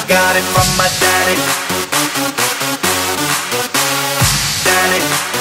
got it from my daddy. Daddy.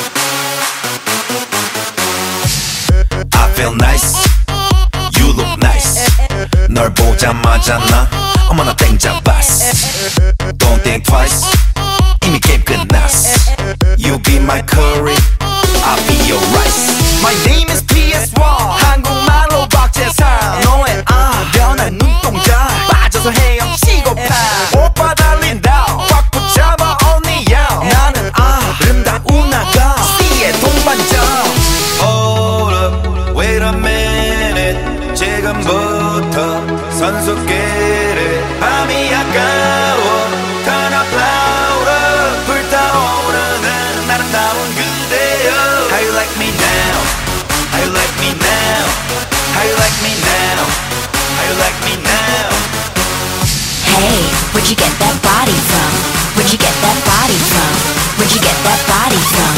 I feel nice. You look nice. 널 보자마자 나 어머나 땡잡았어. Don't think twice. 이미 게임 끝났어. You be my curry, I'll be your rice. My name is PS1. 한국말로 박재상. 너의 변한 눈동자 빠져서 헤엄치고파. 오빠 달린다 꽉 붙잡아 only you. 나는 아름다운 아가 C의 동반자. Hold up, wait a minute. 지금부터 선수끼리 밤이 아까워. Turn up louder. 불타오르는 아름다운 그대여. How you like me now? How you like me now? How you like me now? How you like me now? Hey, where'd you get that body from? Where'd you get that body from? Where'd you get that body from?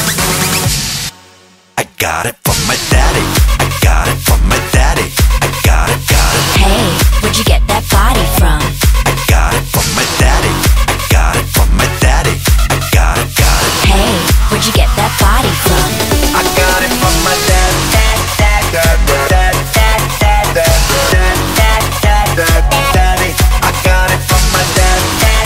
I got it from my daddy. I got it from my daddy. I got it, got it. Hey, where'd you get that body from? I got it from my daddy. I got it from my daddy. I got it, got it. Hey, where'd you get that body from? I got it from my daddy. Daddy. I got it from my daddy.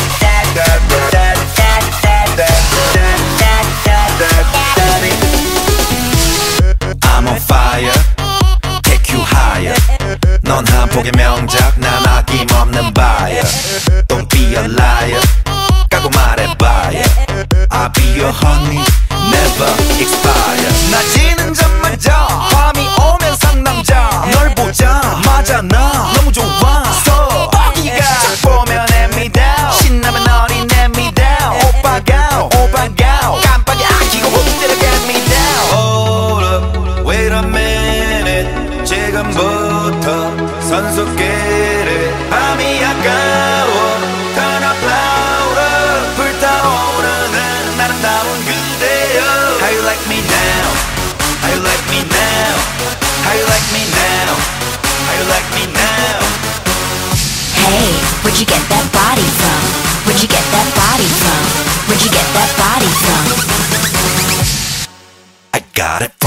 I'm on fire. Take you higher. 넌 한 폭의 명작, 난 아낌없는 buyer. Don't be a liar. 까고 말해봐요. I'll be your honey, never expire. 낮이는 잠마저 밤이 오면 상남자. 널 보자마자 나 너무 좋아서 뻑이가 쫙 보면 hand me down. 신나면 어린 hand me down. 오빠가 깜빡이 아끼고 홈대로 get me down. Hold up, wait a minute. 지금부터 선수끼리 밤이 아까워. Turn up louder. 불타오르는 아름다운 그대여. How you like me now? How you like me now? How you like me now? How you like me now? Hey, where'd you get that body from? Where'd you get that body from? Where'd you get that body from? I got it